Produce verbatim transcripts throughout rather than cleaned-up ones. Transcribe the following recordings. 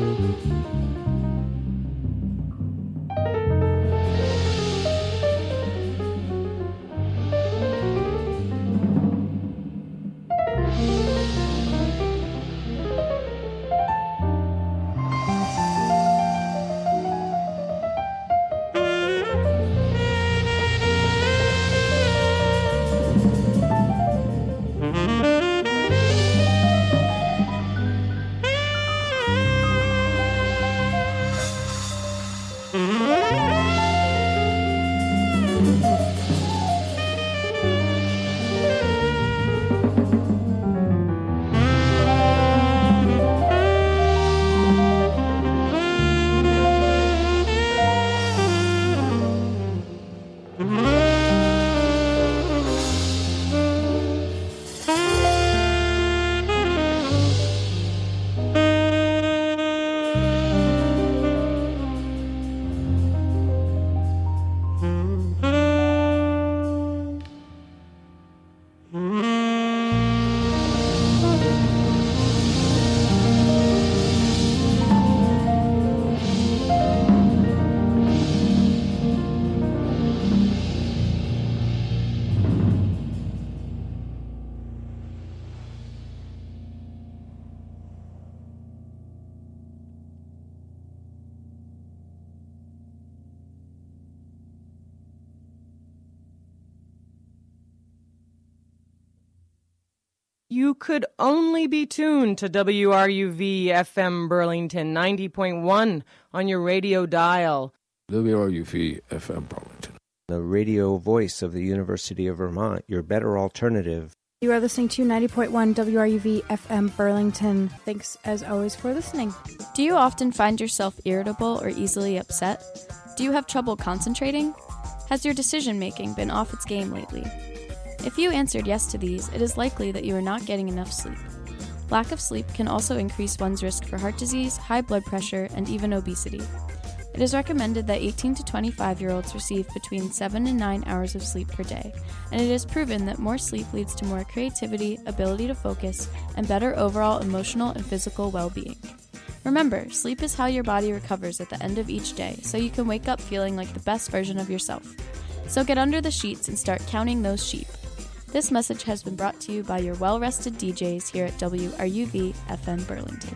You could only be tuned to W R U V F M Burlington ninety point one on your radio dial. W R U V F M Burlington. The radio voice of the University of Vermont, your better alternative. You are listening to ninety point one W R U V F M Burlington. Thanks, as always, for listening. Do you often find yourself irritable or easily upset? Do you have trouble concentrating? Has your decision-making been off its game lately? If you answered yes to these, it is likely that you are not getting enough sleep. Lack of sleep can also increase one's risk for heart disease, high blood pressure, and even obesity. It is recommended that eighteen to twenty-five-year-olds receive between seven and nine hours of sleep per day, and it is proven that more sleep leads to more creativity, ability to focus, and better overall emotional and physical well-being. Remember, sleep is how your body recovers at the end of each day, so you can wake up feeling like the best version of yourself. So get under the sheets and start counting those sheep. This message has been brought to you by your well-rested D Js here at W R U V F M Burlington.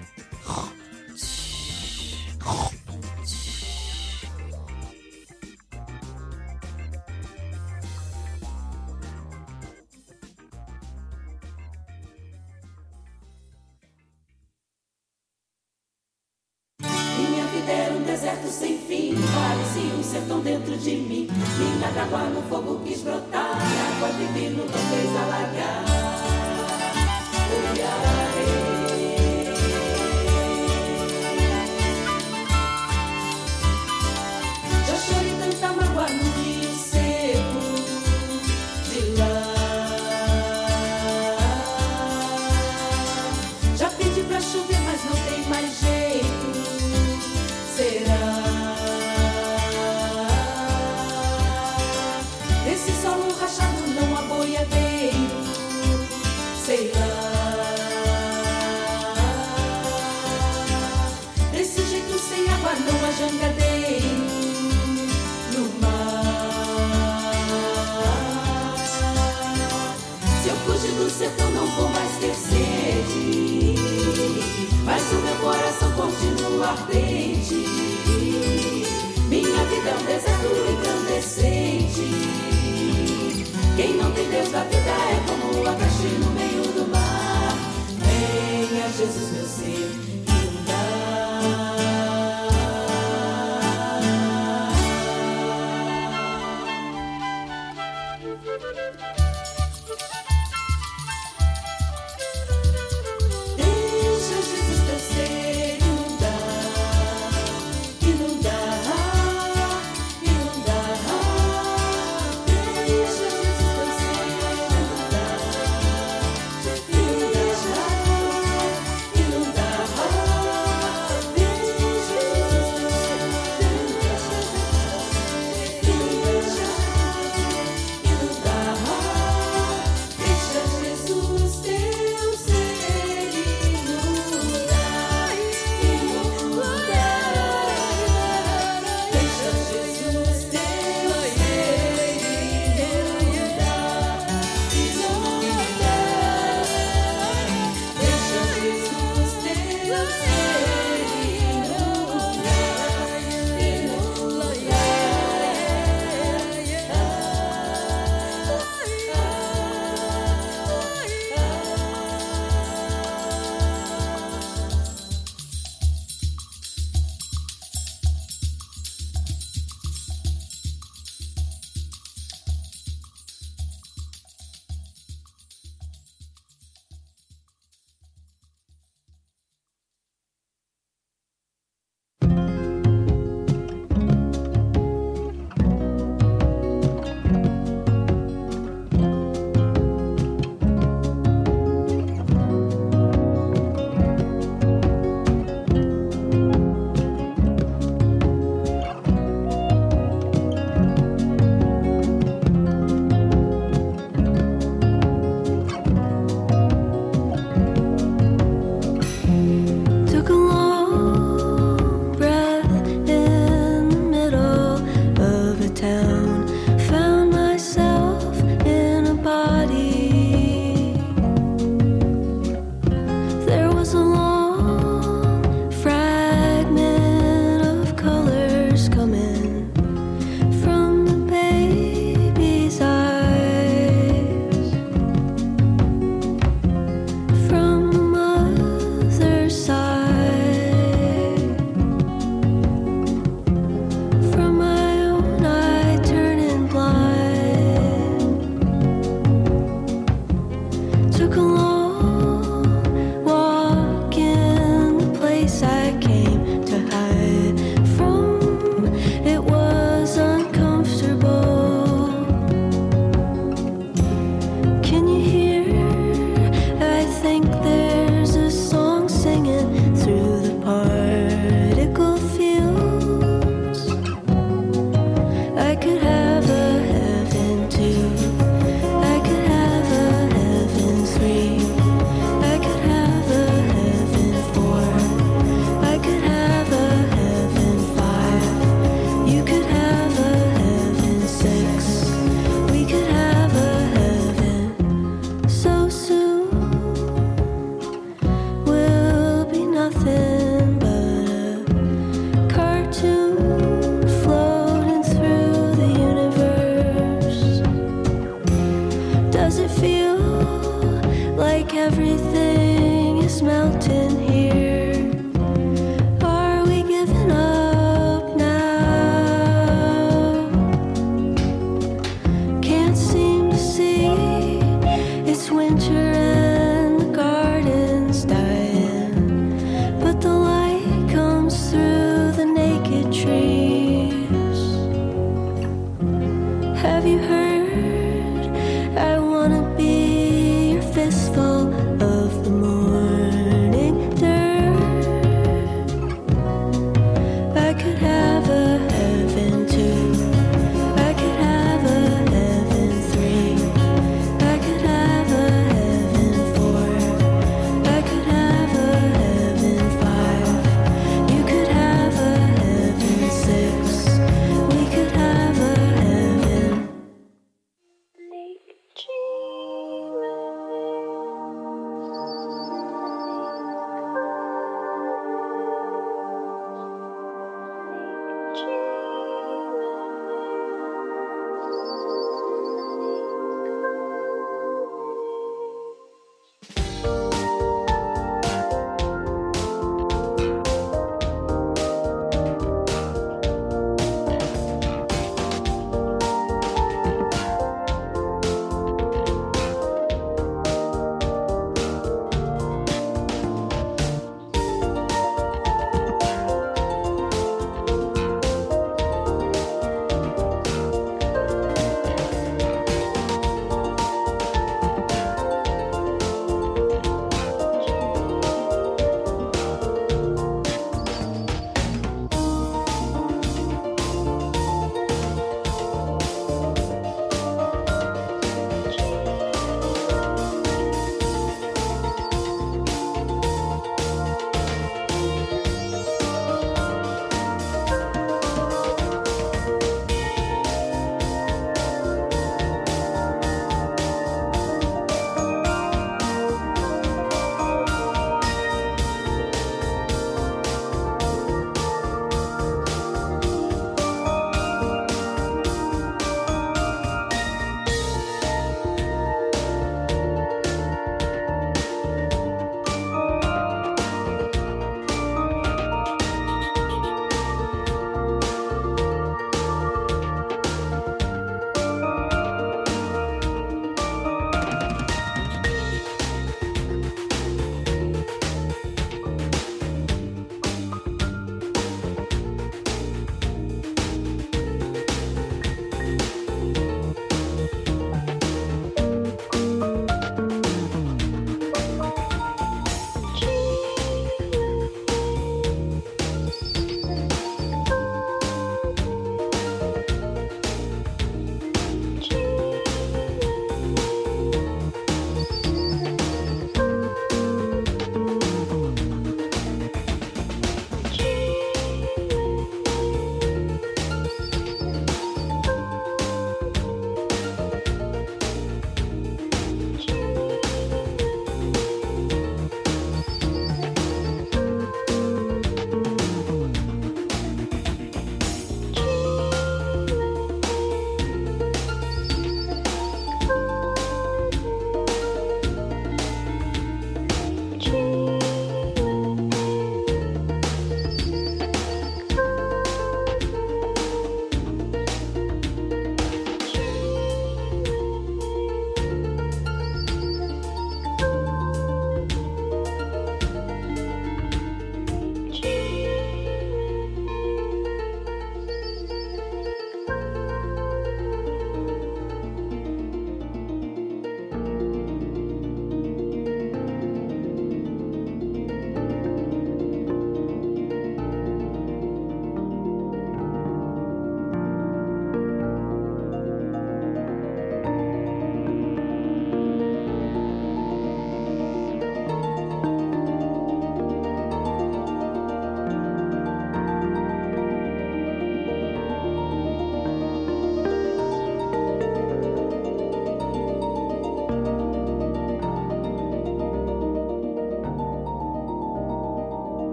Minha vida era um deserto sem fim, parecia um sertão dentro de mim. Linda d'água no fogo quis brotar, água divina não fez alagar. Já chorei tanta mágoa no rio seco de lá. Já pedi pra chover, mas não tem mais jeito. Será? Esse solo rachado não há boiadeiro. Sei lá. Desse jeito sem água não há jangadeiro no mar. Se eu fugir do sertão não vou mais ter sede, mas o meu coração continua ardente. Minha vida é um deserto incandescente. Quem não tem Deus da vida é como o abacaxi no meio do mar. Venha Jesus meu ser inundar. Deixa Jesus teu ser inundar, inundar, inundar. Deixa Jesus teu ser inundar.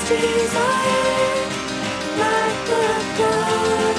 desire like the flood.